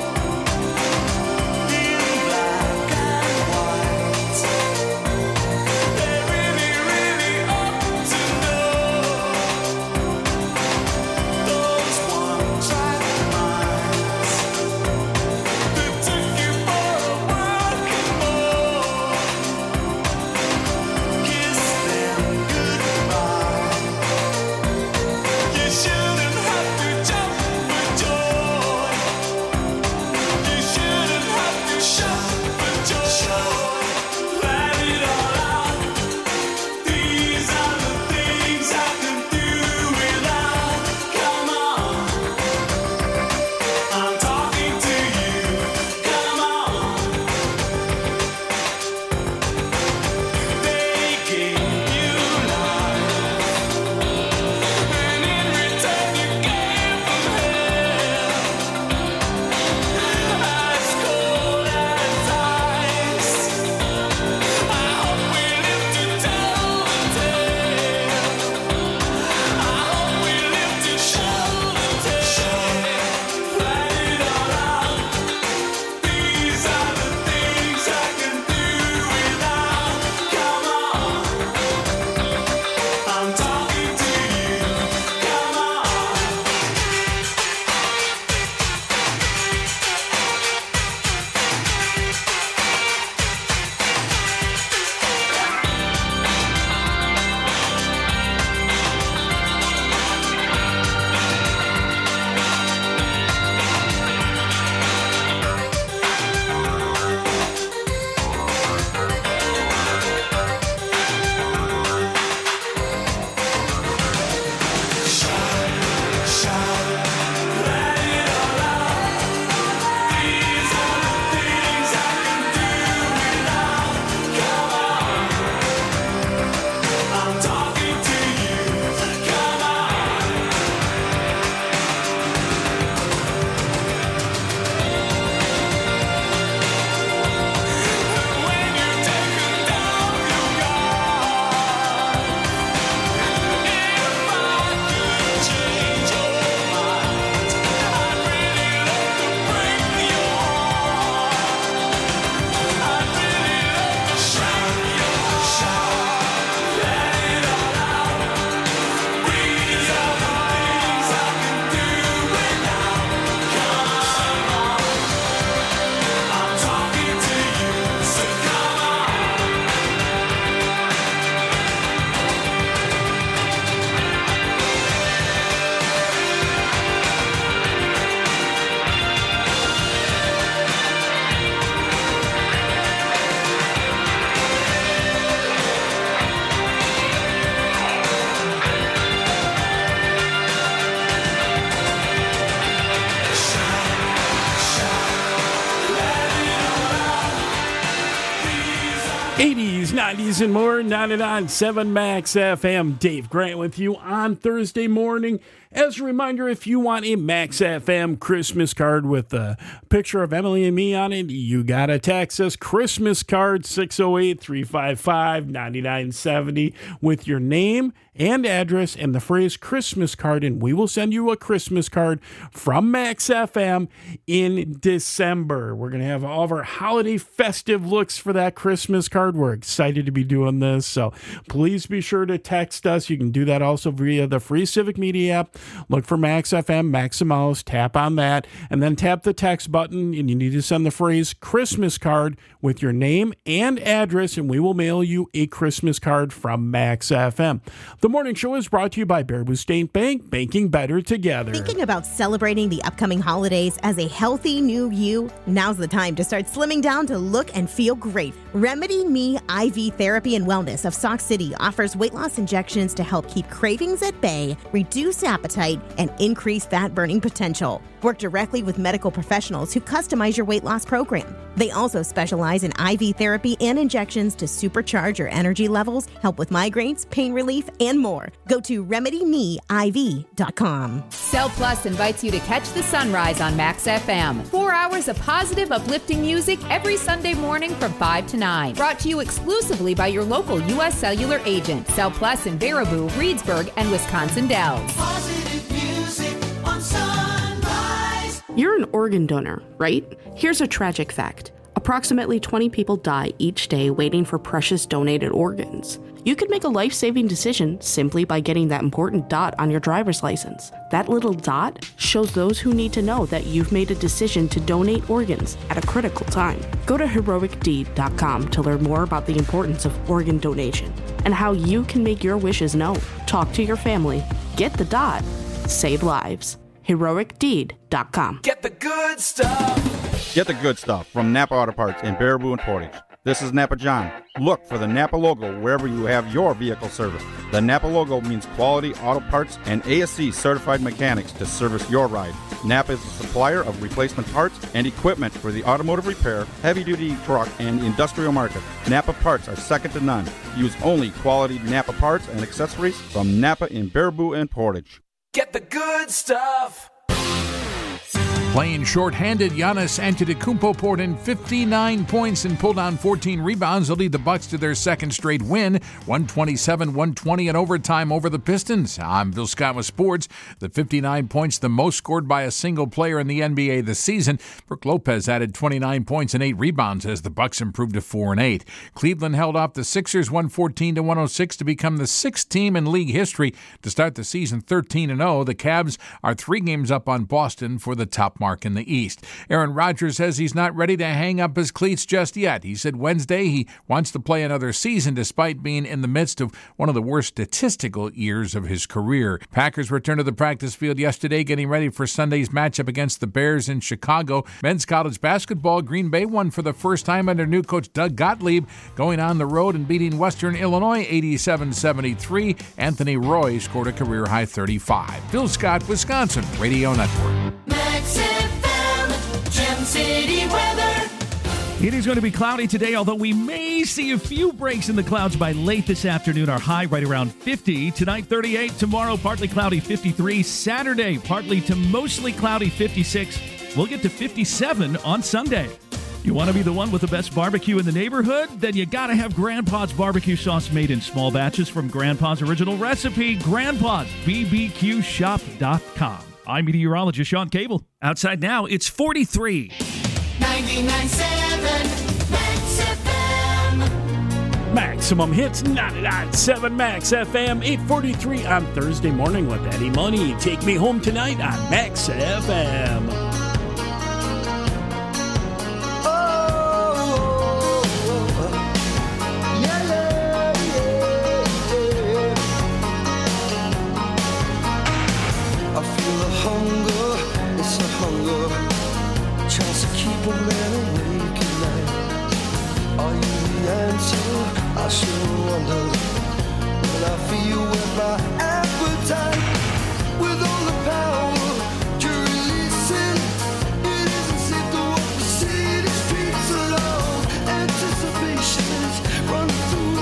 In black and white, they really, really ought to know. Those one-track minds that took you for a working ball. Kiss them goodbye. You shouldn't have to jump for joy. You shouldn't have to shout for joy. Let it all out. These are the things I can do without. Come on, I'm talking to you. Come on. They gave you life, and in return you gave them hell. As cold as ice. I hope we live to tell the tale. I hope we live to show the tale. Let it all out. These are the things I can do without. Come on, I'm talking to you. Come on. Shout, shout, let it all out. These are the things I can do without. Come on, I'm talking to you. Come on. When you take down your guard, if I could change your mind, I'd really love to break your heart. I'd really love to shout your shout. Let it all out. These are the things I can do without. Come on, I'm talking to you, so come on. eighties nineties, and more. ninety-nine point seven Max F M. Dave Grant with you on Thursday morning. As a reminder, if you want a Max F M Christmas card with a picture of Emily and me on it, you got to text us Christmas card six oh eight, three five five, nine nine seven oh with your name and address and the phrase Christmas card, and we will send you a Christmas card from Max F M in December. We're going to have all of our holiday festive looks for that Christmas card. We're excited to be doing this, so please be sure to text us. You can do that also via the free Civic Media app. Look for Max F M, Maximals, tap on that, and then tap the text button, and you need to send the phrase Christmas card with your name and address, and we will mail you a Christmas card from Max F M. The morning show is brought to you by Baraboo State Bank, banking better together. Thinking about celebrating the upcoming holidays as a healthy new you? Now's the time to start slimming down to look and feel great. Remedy Me I V Therapy and Wellness of Sauk City offers weight loss injections to help keep cravings at bay, reduce appetite, and increase fat burning potential. Work directly with medical professionals who customize your weight loss program. They also specialize in I V therapy and injections to supercharge your energy levels, help with migraines, pain relief, and more. Go to remedy me I V dot com. Cell Plus invites you to catch the sunrise on Max F M. Four hours of positive, uplifting music every Sunday morning from five to nine. Brought to you exclusively by your local U S Cellular agent. Cell Plus in Baraboo, Reedsburg, and Wisconsin Dells. Positive music on Sunrise. You're an organ donor, right? Here's a tragic fact. Approximately twenty people die each day waiting for precious donated organs. You could make a life-saving decision simply by getting that important dot on your driver's license. That little dot shows those who need to know that you've made a decision to donate organs at a critical time. Go to heroic deed dot com to learn more about the importance of organ donation and how you can make your wishes known. Talk to your family. Get the dot. Save lives. heroic deed dot com. Get the good stuff. Get the good stuff from Napa Auto Parts in Baraboo and Portage. This is Napa John. Look for the Napa logo wherever you have your vehicle serviced. The Napa logo means quality auto parts and A S C certified mechanics to service your ride. Napa is a supplier of replacement parts and equipment for the automotive repair, heavy-duty truck, and industrial market. Napa parts are second to none. Use only quality Napa parts and accessories from Napa in Baraboo and Portage. Get the good stuff. Playing short-handed, Giannis Antetokounmpo poured in fifty-nine points and pulled down fourteen rebounds to lead the Bucks to their second straight win, one twenty-seven one twenty in overtime over the Pistons. I'm Bill Scott with sports. The fifty-nine points, the most scored by a single player in the N B A this season. Brook Lopez added twenty-nine points and eight rebounds as the Bucks improved to four and eight. Cleveland held off the Sixers one fourteen to one oh six to become the sixth team in league history to start the season thirteen and oh. The Cavs are three games up on Boston for the top mark in the East. Aaron Rodgers says he's not ready to hang up his cleats just yet. He said Wednesday he wants to play another season despite being in the midst of one of the worst statistical years of his career. Packers returned to the practice field yesterday getting ready for Sunday's matchup against the Bears in Chicago. Men's college basketball, Green Bay won for the first time under new coach Doug Gottlieb, going on the road and beating Western Illinois eighty-seven seventy-three. Anthony Roy scored a career-high thirty-five. Bill Scott, Wisconsin Radio Network. Max F M, Gem City weather. It is going to be cloudy today, although we may see a few breaks in the clouds by late this afternoon. Our high right around fifty. Tonight, thirty-eight. Tomorrow, partly cloudy, fifty-three. Saturday, partly to mostly cloudy, fifty-six. We'll get to fifty-seven on Sunday. You want to be the one with the best barbecue in the neighborhood? Then you got to have Grandpa's barbecue sauce made in small batches from Grandpa's original recipe, Grandpa's B B Q shop dot com. I'm meteorologist Sean Cable. Outside now, it's forty-three. ninety-nine point seven Max F M. Maximum hits, ninety-nine point seven Max F M, eight forty-three on Thursday morning with Eddie Money. Take me home tonight on Max F M. I sure wonder when I feel with my appetite, with all the power to release it. It isn't safe to walk the city streets alone. Anticipation is running through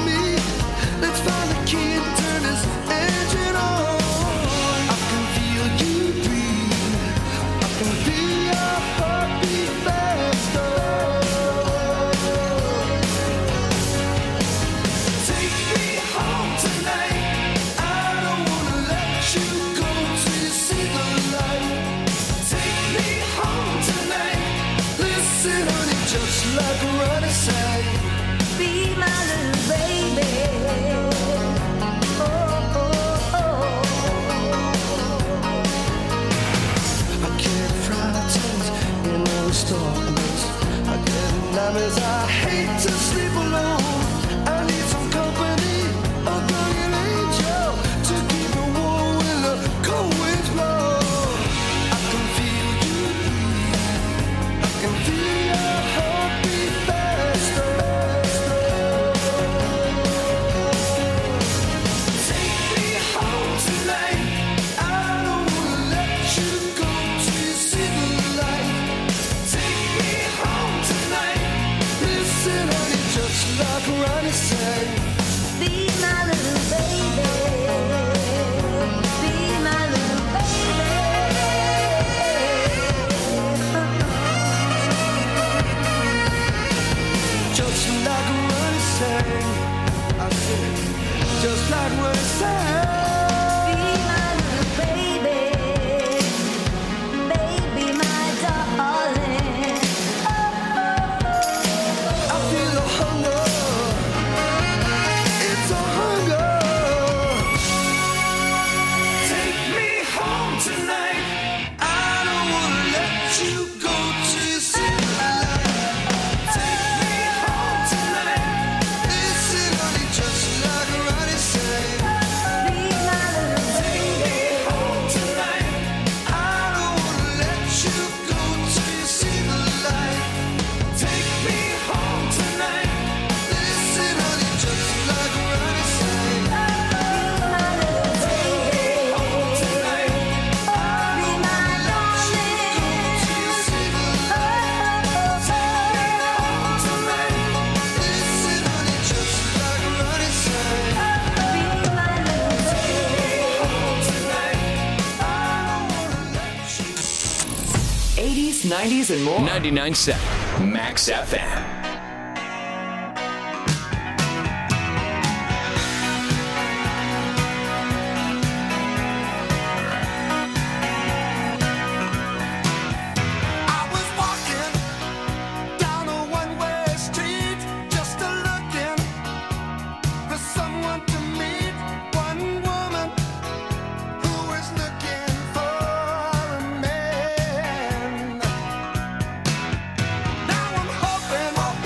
time as I hate to sleep alone. I need some company, a guardian angel to keep me warm when the cold winds blow. I can feel you breathe, I can feel your heartbeat faster. Take me home tonight. I don't wanna let you go till you see the light. Take me home tonight. Listen, honey, just like Ronnie sang. Be my little baby. Be my little baby. Just like Ronnie sang. I said, just like Ronnie sang. Be my little baby. Baby, my darling. I feel the hunger. It's a hunger. Take me home tonight. I don't wanna let you go till you see the light. Take me home tonight. Listen, honey, just like Ronnie said. Be my little baby. Take me home tonight. I don't wanna let you go till you see the light. Take me home tonight. Listen, honey, just like Ronnie said. Be my little baby. Home tonight. I don't wanna let you go till you see the light. Take me home tonight. Listen, honey, just like Ronnie said. Be my little baby. Home tonight. I don't wanna let you. eighties, nineties, and more. ninety-nine point seven Max F M. I was walking down a one-way street, just a looking for someone to meet. One woman who was looking for a man. Now I'm hoping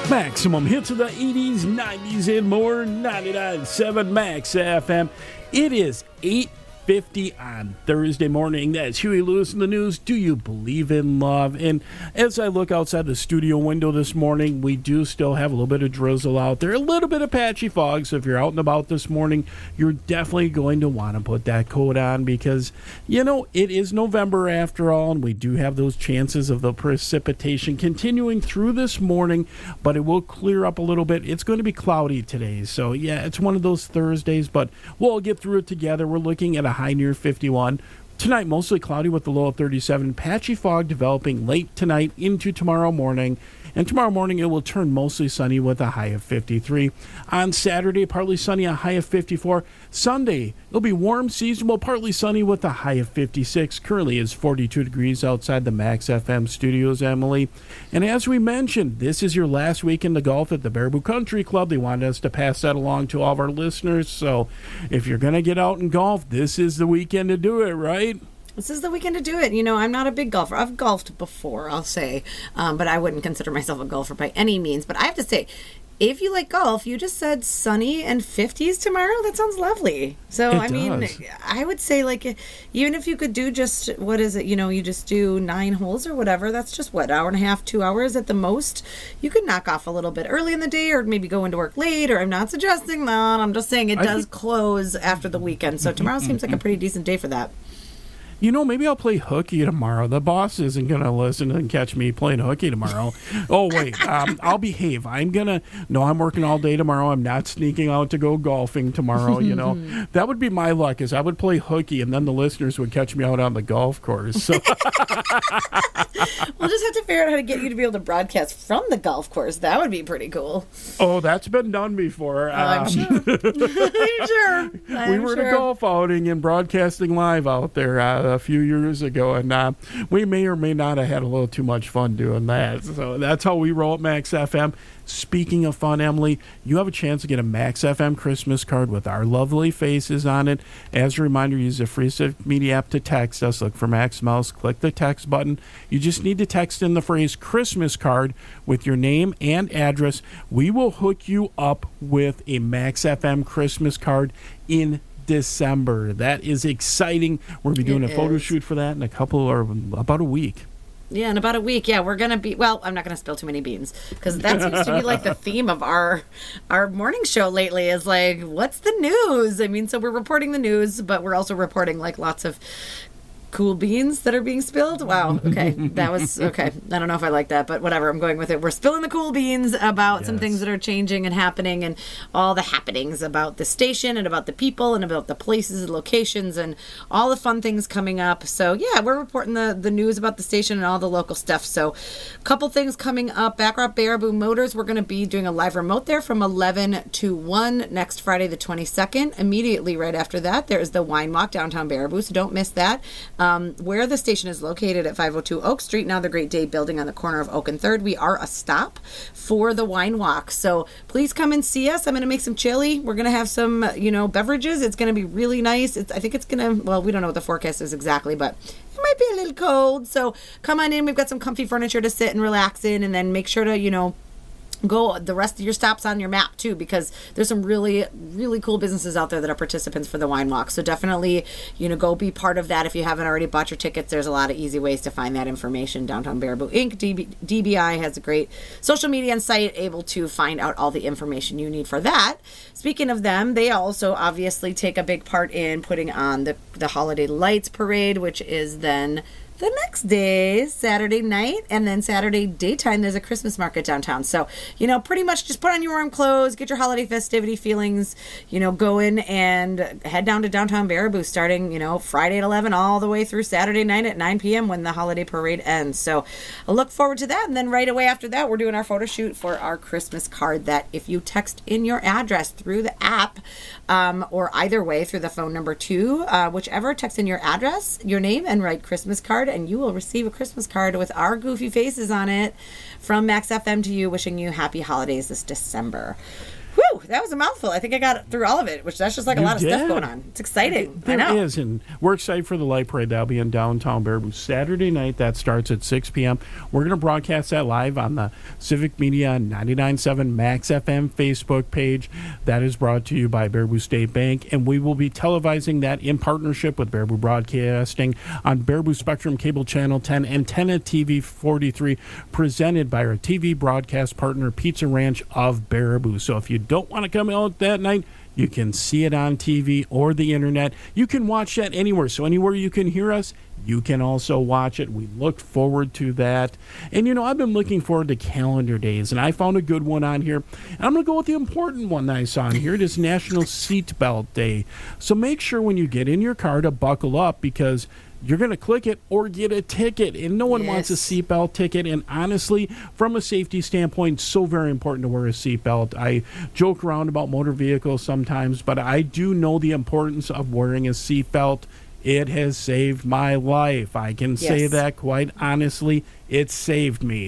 Maximum hits of the eighties, nineties, and more. ninety-nine point seven Max F M. It is eight fifty on Thursday morning. That's Huey Lewis in the news. Do you believe in love? And as I look outside the studio window this morning, we do still have a little bit of drizzle out there, a little bit of patchy fog. So if you're out and about this morning, you're definitely going to want to put that coat on because, you know, it is November after all, and we do have those chances of the precipitation continuing through this morning, but it will clear up a little bit. It's going to be cloudy today. So, yeah, it's one of those Thursdays, but we'll get through it together. We're looking at a high near fifty-one. Tonight, mostly cloudy with the low of thirty-seven. Patchy fog developing late tonight into tomorrow morning. And tomorrow morning, it will turn mostly sunny with a high of fifty-three. On Saturday, partly sunny, a high of fifty-four. Sunday, it'll be warm, seasonable, partly sunny with a high of fifty-six. Currently, it's forty-two degrees outside the Max F M studios, Emily. And as we mentioned, this is your last weekend to golf at the Baraboo Country Club. They wanted us to pass that along to all of our listeners. So if you're going to get out and golf, this is the weekend to do it, right? This is the weekend to do it. You know, I'm not a big golfer. I've golfed before, I'll say, um, but I wouldn't consider myself a golfer by any means. But I have to say, if you like golf, you just said sunny and fifties tomorrow. That sounds lovely. So, It I mean, does. I would say, like, even if you could do just, what is it, you know, you just do nine holes or whatever, that's just, what, hour and a half, two hours at the most. You could knock off a little bit early in the day or maybe go into work late, or I'm not suggesting that. I'm just saying it I does think- close after the weekend. So tomorrow seems like a pretty decent day for that. You know, maybe I'll play hooky tomorrow. The boss isn't going to listen and catch me playing hooky tomorrow. Oh, wait. Um, I'll behave. I'm going to... No, I'm working all day tomorrow. I'm not sneaking out to go golfing tomorrow, you know. That would be my luck, is I would play hooky, and then the listeners would catch me out on the golf course. So. We'll just have to figure out how to get you to be able to broadcast from the golf course. That would be pretty cool. Oh, that's been done before. I'm Um, sure. I'm sure. we I'm were sure. at a golf outing and broadcasting live out there uh, a few years ago, and uh, we may or may not have had a little too much fun doing that. So that's how we roll at Max F M. Speaking of fun, Emily, you have a chance to get a Max F M Christmas card with our lovely faces on it. As a reminder, use the free Civic Media app to text us. Look for Max Mouse, click the text button. You just need to text in the phrase Christmas card with your name and address. We will hook you up with a Max F M Christmas card in December. That is exciting. We'll be doing It a photo is. shoot for that in a couple or about a week. Yeah, in about a week. Yeah, we're gonna be. Well, I'm not gonna spill too many beans because that seems to be like the theme of our our morning show lately. Is like, what's the news? I mean, so we're reporting the news, but we're also reporting like lots of cool beans that are being spilled. Wow. Okay, that was okay. I don't know if I like that, but whatever. I'm going with it. We're spilling the cool beans about some things that are changing and happening, and all the happenings about the station and about the people and about the places and locations and all the fun things coming up. So yeah, we're reporting the the news about the station and all the local stuff. So a couple things coming up. Backrop Baraboo Motors, we're going to be doing a live remote there from eleven to one next Friday the twenty-second. Immediately right after that, there is the Wine Walk downtown Baraboo, so don't miss that. Um, where the station is located at five oh two Oak Street, now the Great Day building on the corner of Oak and third, we are a stop for the Wine Walk. So please come and see us. I'm going to make some chili. We're going to have some, you know, beverages. It's going to be really nice. It's, I think it's going to, well, we don't know what the forecast is exactly, but it might be a little cold. So come on in. We've got some comfy furniture to sit and relax in, and then make sure to, you know, go the rest of your stops on your map too, because there's some really really cool businesses out there that are participants for the Wine Walk. So definitely, you know, go be part of that. If you haven't already bought your tickets, there's a lot of easy ways to find that information. Downtown Baraboo Incorporated. D B, D B I has a great social media and site able to find out all the information you need for that. Speaking of them, they also obviously take a big part in putting on the the Holiday Lights Parade, which is then the next day, Saturday night, and then Saturday daytime, there's a Christmas market downtown. So, you know, pretty much just put on your warm clothes, get your holiday festivity feelings, you know, go in and head down to downtown Baraboo starting, you know, Friday at eleven all the way through Saturday night at nine p.m. when the holiday parade ends. So I look forward to that. And then right away after that, we're doing our photo shoot for our Christmas card that if you text in your address through the app, um, or either way through the phone number two, uh, whichever, text in your address, your name, and write Christmas card, and you will receive a Christmas card with our goofy faces on it from Max F M to you, wishing you happy holidays this December. Woo! Whew, that was a mouthful. I think I got through all of it, which that's just like a You lot of did. stuff going on. It's exciting. There I know. is, and we're excited for the Light Parade. That'll be in downtown Baraboo Saturday night. That starts at six p.m. We're going to broadcast that live on the Civic Media ninety-nine point seven Max F M Facebook page. That is brought to you by Baraboo State Bank, and we will be televising that in partnership with Baraboo Broadcasting on Baraboo Spectrum Cable Channel ten, Antenna T V forty-three, presented by our T V broadcast partner, Pizza Ranch of Baraboo. So if you don't want to come out that night, you can see it on T V or the internet. You can watch that anywhere. So anywhere you can hear us, you can also watch it. We look forward to that. And, you know, I've been looking forward to calendar days, and I found a good one on here. And I'm going to go with the important one that I saw on here. It is National Seatbelt Day. So make sure when you get in your car to buckle up, because you're going to click it or get a ticket, and no one Yes. wants a seatbelt ticket. And honestly, from a safety standpoint, so very important to wear a seatbelt. I joke around about motor vehicles sometimes, but I do know the importance of wearing a seatbelt. It has saved my life. I can say Yes. that quite honestly. It saved me.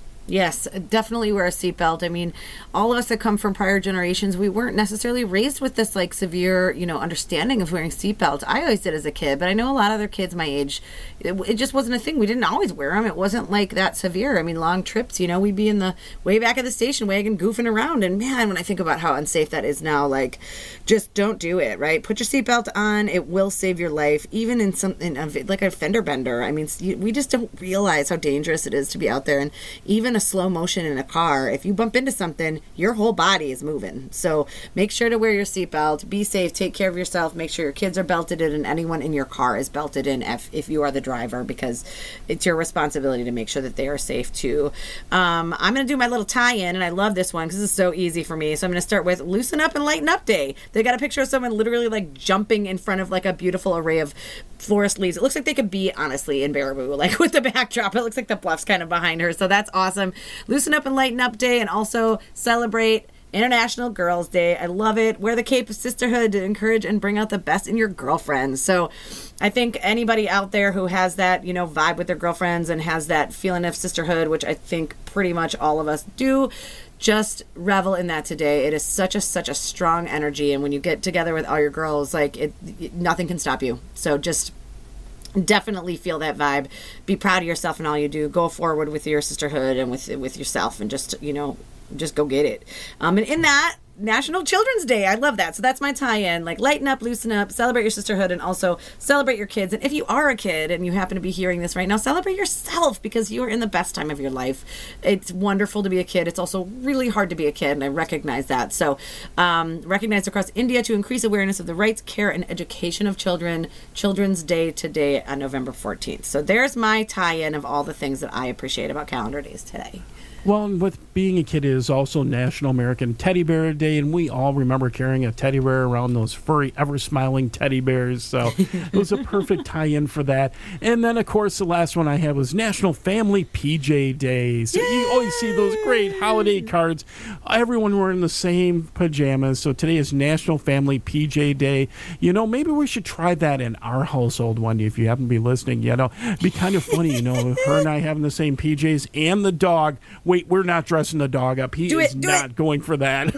Yes, definitely wear a seatbelt. I mean, all of us that come from prior generations, we weren't necessarily raised with this like severe, you know, understanding of wearing seatbelts. I always did as a kid, but I know a lot of other kids my age, it, it just wasn't a thing. We didn't always wear them. It wasn't like that severe. I mean, long trips, you know, we'd be in the way back of the station wagon goofing around. And man, when I think about how unsafe that is now, like, just don't do it, right? Put your seatbelt on. It will save your life, even in something like a fender bender. I mean, we just don't realize how dangerous it is to be out there. And even a slow motion in a car, if you bump into something, your whole body is moving. So make sure to wear your seatbelt, be safe, take care of yourself, make sure your kids are belted in, and anyone in your car is belted in if, if you are the driver, because it's your responsibility to make sure that they are safe too. Um, I'm going to do my little tie-in, and I love this one because it's so easy for me. So I'm going to start with Loosen Up and Lighten Up Day. They got a picture of someone literally like jumping in front of like a beautiful array of florist leaves. It looks like they could be, honestly, in Baraboo, like with the backdrop. It looks like the bluff's kind of behind her. So that's awesome. Loosen Up and Lighten Up Day, and also celebrate International Girls Day. I love it. Wear the cape of sisterhood to encourage and bring out the best in your girlfriends. So I think anybody out there who has that, you know, vibe with their girlfriends and has that feeling of sisterhood, which I think pretty much all of us do, just revel in that today. It is such a such a strong energy, and when you get together with all your girls, like it, it nothing can stop you. So just definitely feel that vibe. Be proud of yourself and all you do. Go forward with your sisterhood and with with yourself, and just, you know, just go get it. Um, and in that, National Children's Day. I love that. So that's my tie-in. Like, lighten up, loosen up, celebrate your sisterhood, and also celebrate your kids. And if you are a kid and you happen to be hearing this right now, celebrate yourself, because you are in the best time of your life. It's wonderful to be a kid. It's also really hard to be a kid, and I recognize that. So um, recognized across India to increase awareness of the rights, care, and education of children. Children's Day today on November fourteenth. So there's my tie-in of all the things that I appreciate about calendar days today. Well, and with being a kid, it is also National American Teddy Bear Day, and we all remember carrying a teddy bear around, those furry, ever-smiling teddy bears. So it was a perfect tie-in for that. And then, of course, the last one I had was National Family P J Day. So Yay! You always see those great holiday cards. Everyone wearing the same pajamas. So today is National Family P J Day. You know, maybe we should try that in our household one day if you happen to be listening. You know, it'd be kind of funny, you know, her and I having the same P Js, and the dog. Wait, we're not dressing the dog up. He do is it, do not it. going for that.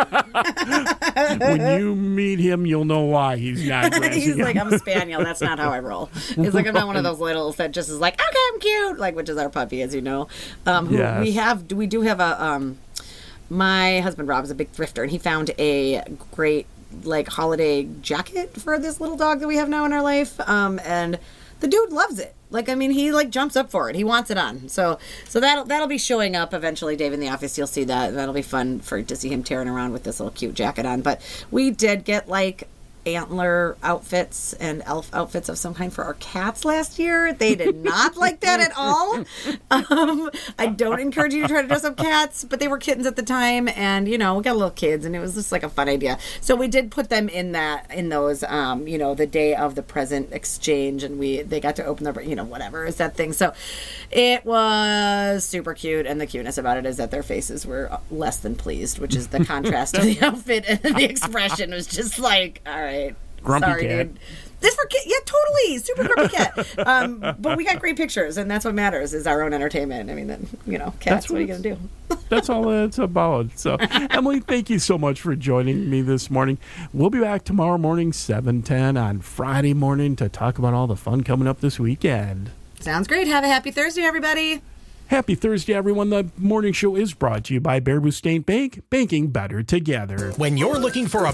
When you meet him, you'll know why he's not dressing He's up. like, I'm a spaniel. That's not how I roll. He's like, I'm not one of those littles that just is like, okay, I'm cute, like, which is our puppy, as you know. Um, who Yes. we have, we do have a. Um, my husband Rob is a big thrifter, and he found a great like holiday jacket for this little dog that we have now in our life. Um, and the dude loves it. Like, I mean, he like jumps up for it. He wants it on. So, so that'll that'll be showing up eventually, Dave, in the office. You'll see that. That'll be fun for to see him tearing around with this little cute jacket on. But we did get like antler outfits and elf outfits of some kind for our cats last year. They did not like that at all. Um, I don't encourage you to try to dress up cats, but they were kittens at the time, and you know, we got little kids, and it was just like a fun idea. So we did put them in that in those, um, you know, the day of the present exchange, and we they got to open their, you know, whatever is that thing. So it was super cute, and the cuteness about it is that their faces were less than pleased, which is the contrast of the outfit and the expression was just like, all right. Grumpy Sorry, cat. dude. This for kids. Yeah, totally. Super Grumpy Cat. Um, but we got great pictures, and that's what matters is our own entertainment. I mean, then, you know, cats, That's what, what are you going to do? That's all it's about. So, Emily, thank you so much for joining me this morning. We'll be back tomorrow morning, seven ten on Friday morning to talk about all the fun coming up this weekend. Sounds great. Have a happy Thursday, everybody. Happy Thursday, everyone. The morning show is brought to you by Baraboo State Bank, banking better together. When you're looking for a